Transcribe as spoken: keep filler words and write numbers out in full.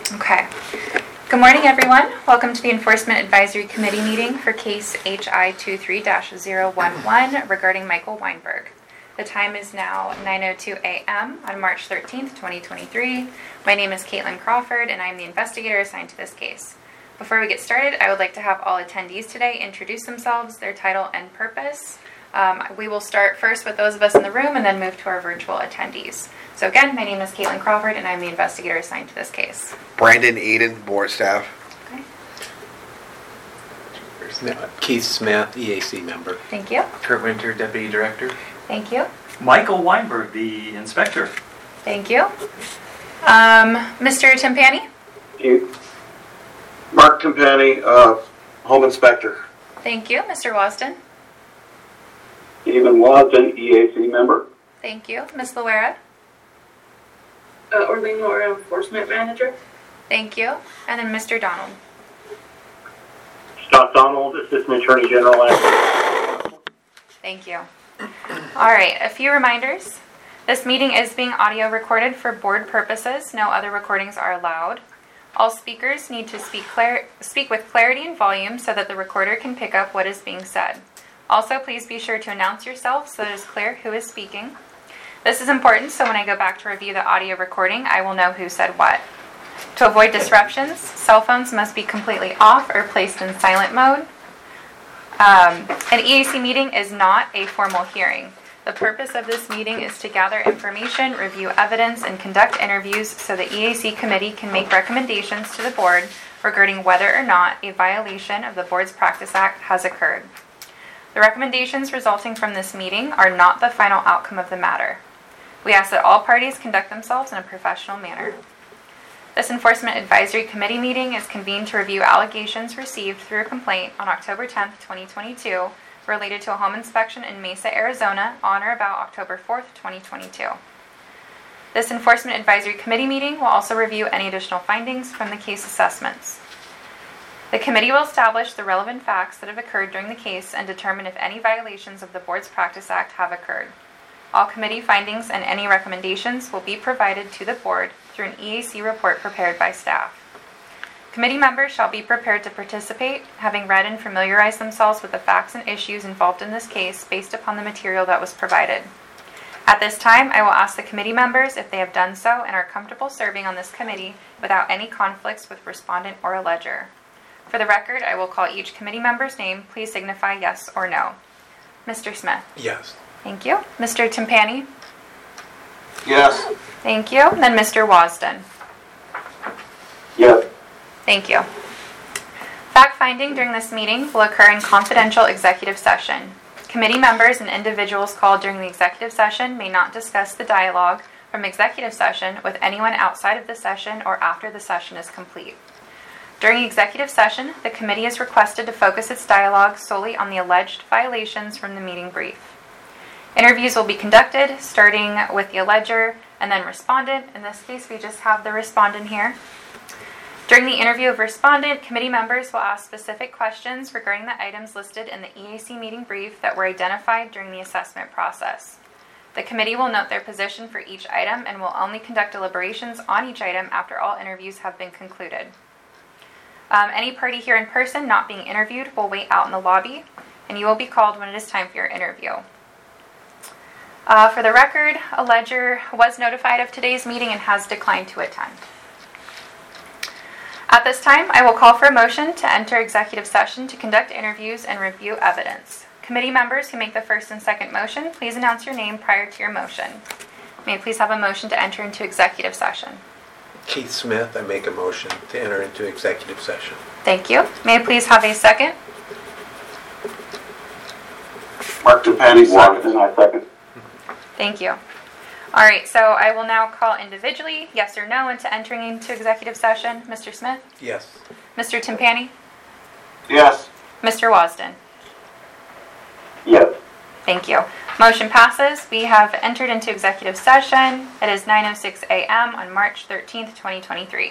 Okay. Good morning, everyone. Welcome to the Enforcement Advisory Committee meeting for case H I twenty-three dash zero one one regarding Michael Weinberg. The time is now nine oh two a.m. on March thirteenth, twenty twenty-three. My name is Caitlin Crawford, and I am the investigator assigned to this case. Before we get started, I would like to have all attendees today introduce themselves, their title, and purpose. Um, we will start first with those of us in the room and then move to our virtual attendees. So again, my name is Caitlin Crawford, and I'm the investigator assigned to this case. Brandon Eden, board staff. Okay. Keith Smith, E A C member. Thank you. Kurt Winter, Deputy Director. Thank you. Michael Weinberg, the Inspector. Thank you. Um, Mister Timpani? Thank you. Mark Timpani, uh, Home Inspector. Thank you. Mister Wasden? Stephen Wasden, E A C member. Thank you. Miz Loera? Uh, Orlean Laura, Enforcement Manager. Thank you. And then Mister Donald? Scott Donald, Assistant Attorney General. Thank you. All right, a few reminders. This meeting is being audio recorded for board purposes. No other recordings are allowed. All speakers need to speak, clar- speak with clarity and volume so that the recorder can pick up what is being said. Also, please be sure to announce yourself so that it is clear who is speaking. This is important so when I go back to review the audio recording, I will know who said what. To avoid disruptions, cell phones must be completely off or placed in silent mode. Um, an E A C meeting is not a formal hearing. The purpose of this meeting is to gather information, review evidence, and conduct interviews so the E A C committee can make recommendations to the board regarding whether or not a violation of the Board's Practice Act has occurred. The recommendations resulting from this meeting are not the final outcome of the matter. We ask that all parties conduct themselves in a professional manner. This Enforcement Advisory Committee meeting is convened to review allegations received through a complaint on October tenth, twenty twenty-two, related to a home inspection in Mesa, Arizona, on or about October fourth, twenty twenty-two. This Enforcement Advisory Committee meeting will also review any additional findings from the case assessments. The committee will establish the relevant facts that have occurred during the case and determine if any violations of the Board's Practice Act have occurred. All committee findings and any recommendations will be provided to the board through an E A C report prepared by staff. Committee members shall be prepared to participate, having read and familiarized themselves with the facts and issues involved in this case based upon the material that was provided. At this time, I will ask the committee members if they have done so and are comfortable serving on this committee without any conflicts with respondent or alleger. For the record, I will call each committee member's name. Please signify yes or no. Mister Smith? Yes. Thank you. Mister Timpani? Yes. Thank you. And then Mister Wasden? Yes. Thank you. Fact-finding during this meeting will occur in confidential executive session. Committee members and individuals called during the executive session may not discuss the dialogue from executive session with anyone outside of the session or after the session is complete. During executive session, the committee is requested to focus its dialogue solely on the alleged violations from the meeting brief. Interviews will be conducted, starting with the alleger and then respondent. In this case, we just have the respondent here. During the interview of respondent, committee members will ask specific questions regarding the items listed in the E A C meeting brief that were identified during the assessment process. The committee will note their position for each item and will only conduct deliberations on each item after all interviews have been concluded. Um, any party here in person not being interviewed will wait out in the lobby, and you will be called when it is time for your interview. Uh, for the record, alleger was notified of today's meeting and has declined to attend. At this time, I will call for a motion to enter executive session to conduct interviews and review evidence. Committee members who make the first and second motion, please announce your name prior to your motion. May I please have a motion to enter into executive session? Keith Smith, I make a motion to enter into executive session. Thank you. May I please have a second? Mark Timpani, Wasden, I second. Thank you. All right, so I will now call individually, yes or no, into entering into executive session. Mister Smith? Yes. Mister Timpani? Yes. Mister Wasden? Yes. Thank you. Motion passes. We have entered into executive session. It is nine oh six a.m. on March thirteenth, twenty twenty-three.